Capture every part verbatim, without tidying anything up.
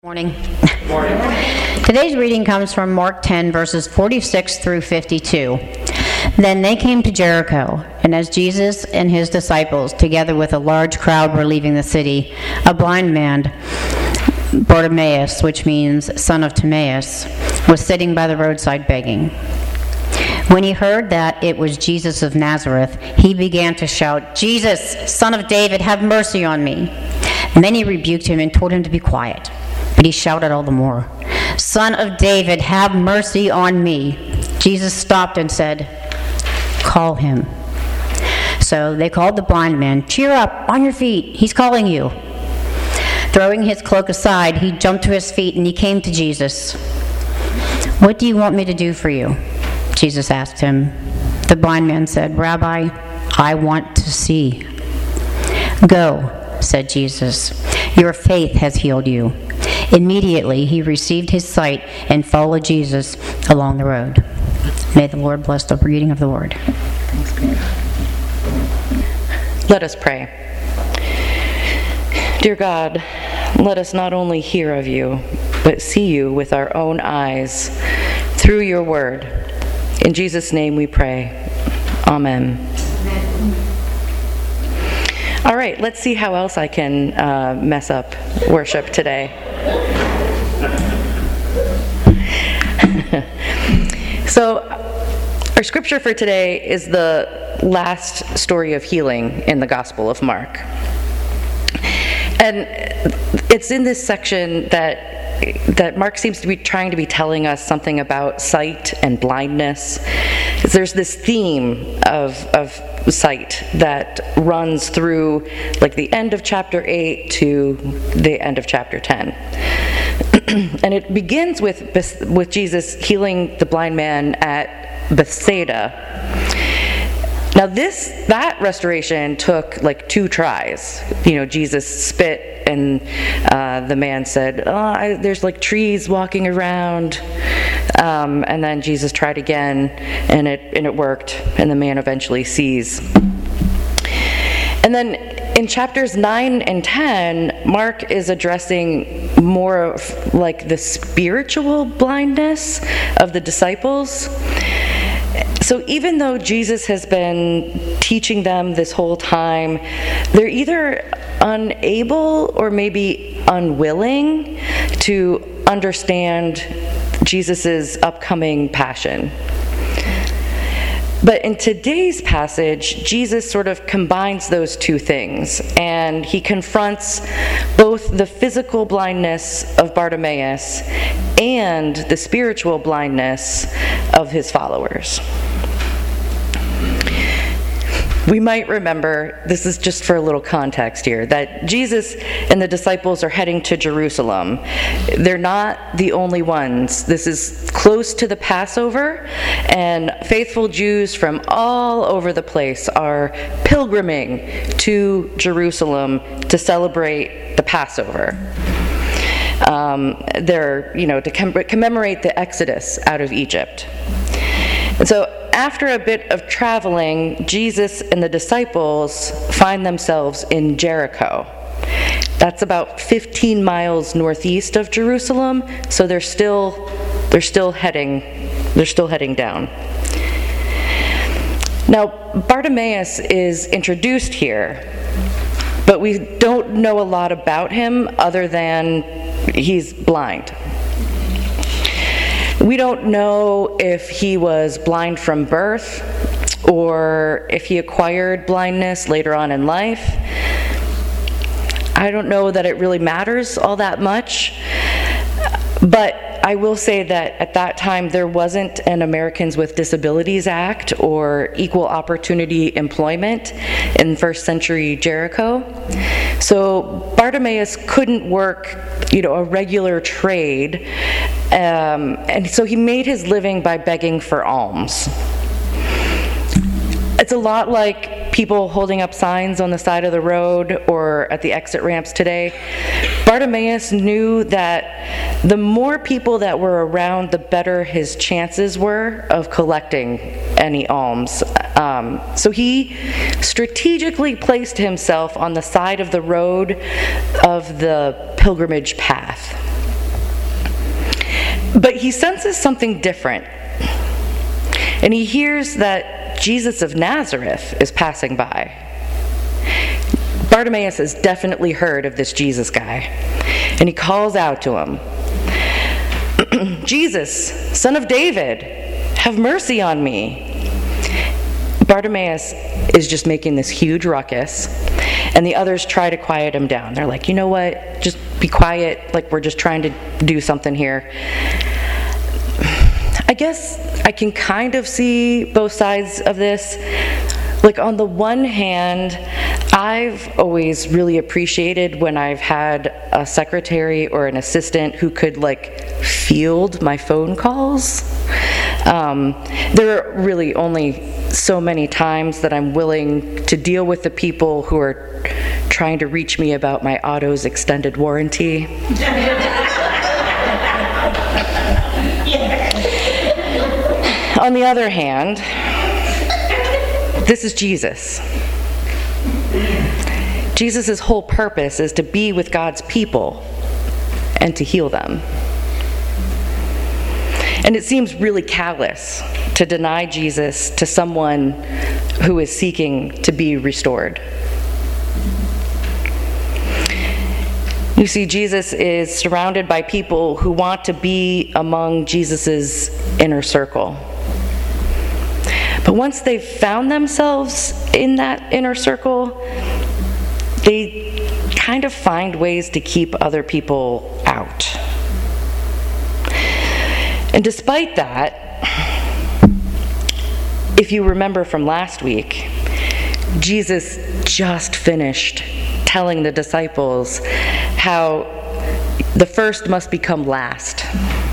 Morning. Morning. Today's reading comes from Mark ten, verses forty-six through fifty-two. Then they came to Jericho, and as Jesus and his disciples, together with a large crowd, were leaving the city, a blind man, Bartimaeus, which means son of Timaeus, was sitting by the roadside begging. When he heard that it was Jesus of Nazareth, he began to shout, "Jesus, Son of David, have mercy on me." Many rebuked him and told him to be quiet. But he shouted all the more, "Son of David, have mercy on me." Jesus stopped and said, "Call him." So they called the blind man. "Cheer up, on your feet, he's calling you." Throwing his cloak aside, he jumped to his feet and he came to Jesus. "What do you want me to do for you?" Jesus asked him. The blind man said, "Rabbi, I want to see." "Go," said Jesus. "Your faith has healed you." Immediately he received his sight and followed Jesus along the road. May the Lord bless the reading of the word. Let us pray. Dear God, let us not only hear of you, but see you with our own eyes through your word. In Jesus' name we pray. Amen. All right, let's see how else I can uh, mess up worship today. So, our scripture for today is the last story of healing in the Gospel of Mark. And it's in this section that that Mark seems to be trying to be telling us something about sight and blindness. There's this theme of, of sight that runs through like the end of chapter eight to the end of chapter ten. And it begins with, with Jesus healing the blind man at Bethsaida. Now this, that restoration took like two tries. You know, Jesus spit and uh, the man said, oh, I, there's like trees walking around. Um, and then Jesus tried again and it, and it worked. And the man eventually sees. And then in chapters nine and ten, Mark is addressing more of like the spiritual blindness of the disciples. So even though Jesus has been teaching them this whole time, they're either unable or maybe unwilling to understand Jesus' upcoming passion. But in today's passage, Jesus sort of combines those two things, and he confronts both the physical blindness of Bartimaeus and the spiritual blindness of his followers. We might remember, this is just for a little context here, that Jesus and the disciples are heading to Jerusalem. They're not the only ones. This is close to the Passover, and faithful Jews from all over the place are pilgriming to Jerusalem to celebrate the Passover. Um, they're, you know, to com- commemorate the Exodus out of Egypt. And so after a bit of traveling, Jesus and the disciples find themselves in Jericho. That's about fifteen miles northeast of Jerusalem, so they're still they're still heading they're still heading down. Now, Bartimaeus is introduced here, but we don't know a lot about him other than he's blind. We don't know if he was blind from birth or if he acquired blindness later on in life. I don't know that it really matters all that much, but I will say that at that time there wasn't an Americans with Disabilities Act or equal opportunity employment in first century Jericho. So Bartimaeus couldn't work, you know, a regular trade, um, and so he made his living by begging for alms. It's a lot like people holding up signs on the side of the road or at the exit ramps today. Bartimaeus knew that the more people that were around, the better his chances were of collecting any alms. Um, so he strategically placed himself on the side of the road of the pilgrimage path. But he senses something different. And he hears that Jesus of Nazareth is passing by. Bartimaeus has definitely heard of this Jesus guy. And he calls out to him, "Jesus, son of David, have mercy on me." Bartimaeus is just making this huge ruckus, and the others try to quiet him down. They're like, "You know what? Just be quiet. Like, we're just trying to do something here." I guess I can kind of see both sides of this. Like, on the one hand, I've always really appreciated when I've had a secretary or an assistant who could, like, field my phone calls. Um, there are really only so many times that I'm willing to deal with the people who are trying to reach me about my auto's extended warranty. On the other hand, this is Jesus. Jesus' whole purpose is to be with God's people and to heal them. And it seems really callous to deny Jesus to someone who is seeking to be restored. You see, Jesus is surrounded by people who want to be among Jesus' inner circle. But once they've found themselves in that inner circle, they kind of find ways to keep other people out. And despite that, if you remember from last week, Jesus just finished telling the disciples how the first must become last.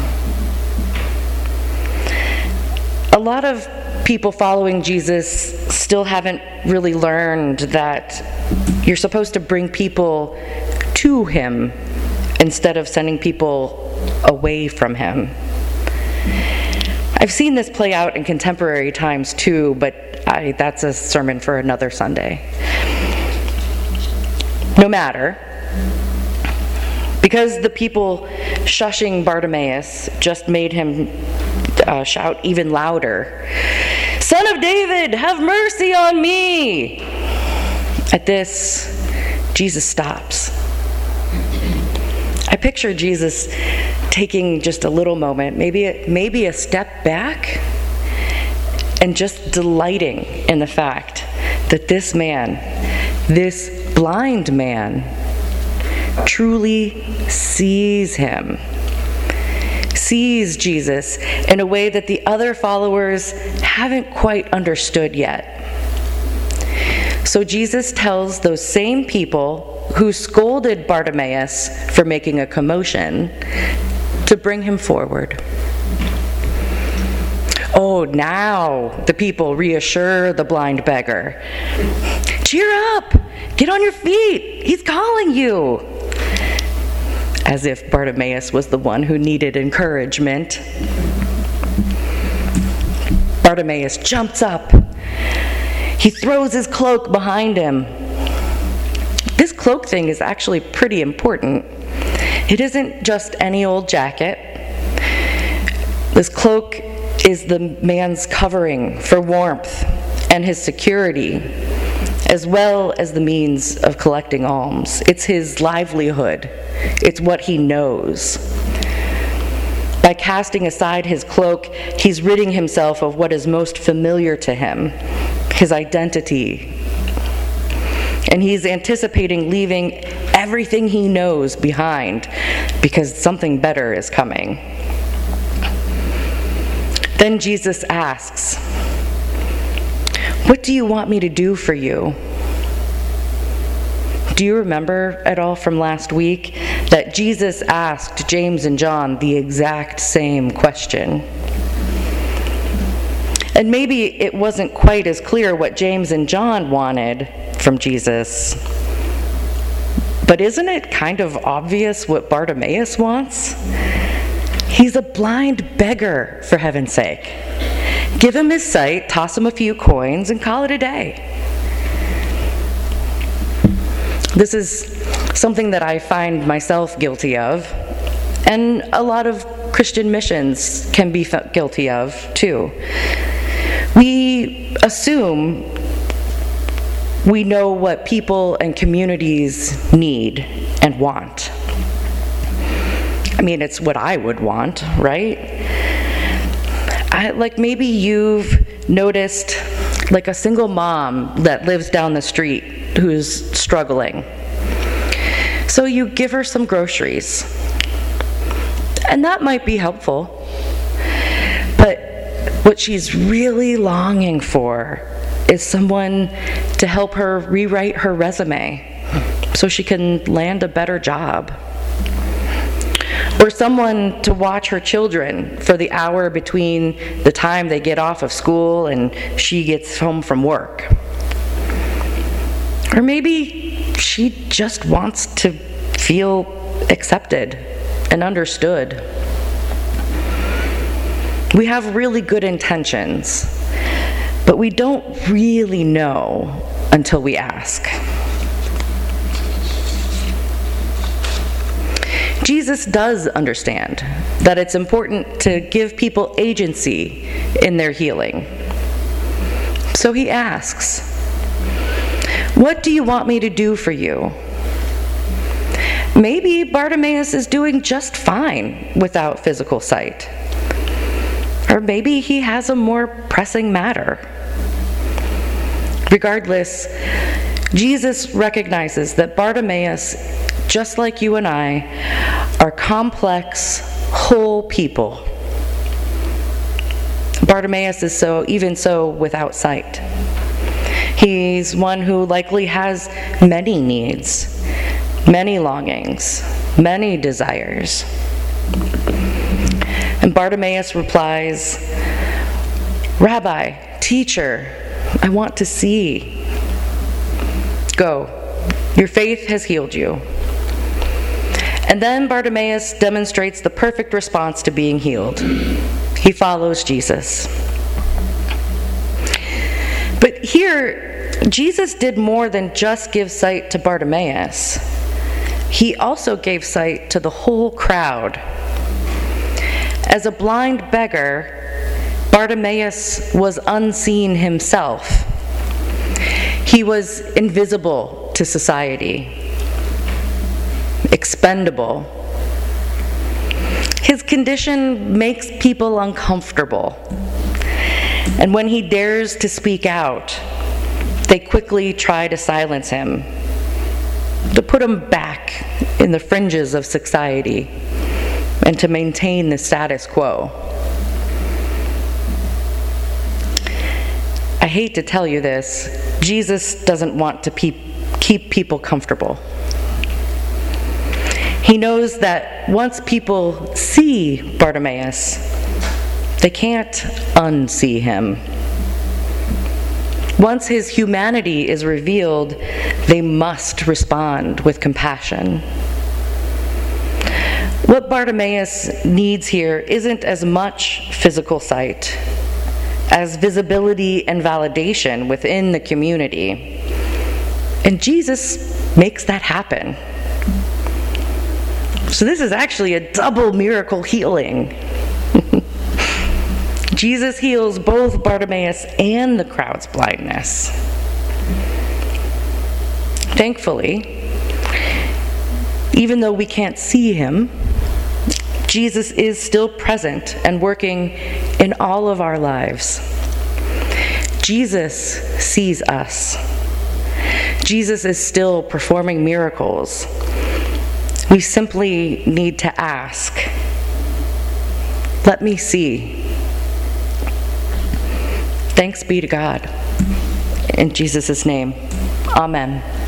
A lot of people following Jesus still haven't really learned that you're supposed to bring people to him instead of sending people away from him. I've seen this play out in contemporary times too, but I, that's a sermon for another Sunday. No matter, because the people shushing Bartimaeus just made him uh, shout even louder, "Son of David, have mercy on me!" At this, Jesus stops. I picture Jesus taking just a little moment, maybe a, maybe a step back, and just delighting in the fact that this man, this blind man, truly sees him, sees Jesus in a way that the other followers haven't quite understood yet. So Jesus tells those same people who scolded Bartimaeus for making a commotion to bring him forward. Oh, now the people reassure the blind beggar. "Cheer up! Get on your feet! He's calling you!" As if Bartimaeus was the one who needed encouragement. Bartimaeus jumps up. He throws his cloak behind him. This cloak thing is actually pretty important. It isn't just any old jacket. This cloak is the man's covering for warmth and his security, as well as the means of collecting alms. It's his livelihood. It's what he knows. By casting aside his cloak, he's ridding himself of what is most familiar to him, his identity. And he's anticipating leaving everything he knows behind because something better is coming. Then Jesus asks, "What do you want me to do for you?" Do you remember at all from last week that Jesus asked James and John the exact same question? And maybe it wasn't quite as clear what James and John wanted from Jesus. But isn't it kind of obvious what Bartimaeus wants? He's a blind beggar, for heaven's sake. Give him his sight, toss him a few coins, and call it a day. This is something that I find myself guilty of, and a lot of Christian missions can be guilty of too. We assume we know what people and communities need and want. I mean, it's what I would want, right? I, like maybe you've noticed like a single mom that lives down the street who's struggling. So you give her some groceries. And that might be helpful. But what she's really longing for is someone to help her rewrite her resume so she can land a better job. Or someone to watch her children for the hour between the time they get off of school and she gets home from work. Or maybe she just wants to feel accepted and understood. We have really good intentions, but we don't really know until we ask. Jesus does understand that it's important to give people agency in their healing. So he asks, "What do you want me to do for you?" Maybe Bartimaeus is doing just fine without physical sight. Or maybe he has a more pressing matter. Regardless, Jesus recognizes that Bartimaeus, just like you and I, are complex, whole people. Bartimaeus is so, even so, without sight. He's one who likely has many needs, many longings, many desires. And Bartimaeus replies, "Rabbi, teacher, I want to see." "Go, your faith has healed you." And then Bartimaeus demonstrates the perfect response to being healed. He follows Jesus. But here, Jesus did more than just give sight to Bartimaeus. He also gave sight to the whole crowd. As a blind beggar, Bartimaeus was unseen himself. He was invisible to society, expendable. His condition makes people uncomfortable. And when he dares to speak out, they quickly try to silence him, to put him back in the fringes of society, and to maintain the status quo. I hate to tell you this, Jesus doesn't want to pe- keep people comfortable. He knows that once people see Bartimaeus, they can't unsee him. Once his humanity is revealed, they must respond with compassion. What Bartimaeus needs here isn't as much physical sight as visibility and validation within the community. And Jesus makes that happen. So this is actually a double miracle healing. Jesus heals both Bartimaeus and the crowd's blindness. Thankfully, even though we can't see him, Jesus is still present and working in all of our lives. Jesus sees us. Jesus is still performing miracles. We simply need to ask, "Let me see." Thanks be to God. In Jesus' name, amen.